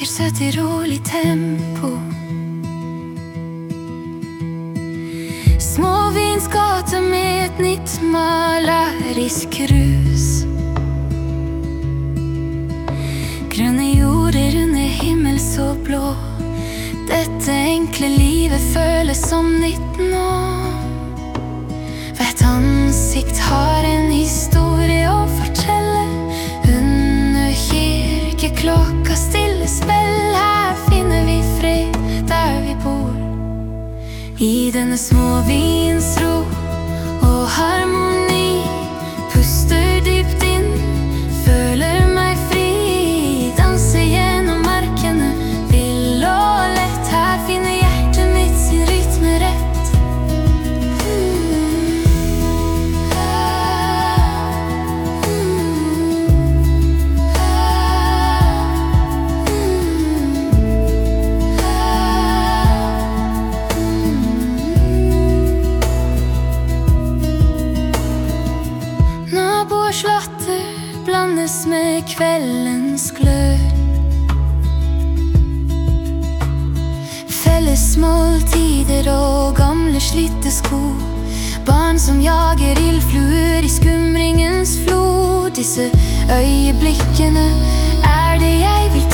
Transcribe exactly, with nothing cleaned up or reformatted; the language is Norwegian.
vakkert, søtt i rolig tempo. Småvinsgate med et nytt malerisk rus. Grønne jorder under himmel så blå. Dette enkle livet føles som nytt nå. Hvert ansikt har en historie å fortelle. Under kirkeklokka stille spill. Her finner vi fred der vi bor. I denne småvinsro og harmoni. Puster dypt inn, føler meg fri. Danser gjennom markene, vill og lett. Her finner hjertet mitt sin rytme rett. Naboers latter blandes med kveldens glør. Felles måltider og gamle slitte sko. Barn som jager ildfluer i skumringens flod. Disse øyeblikkene er det jeg vil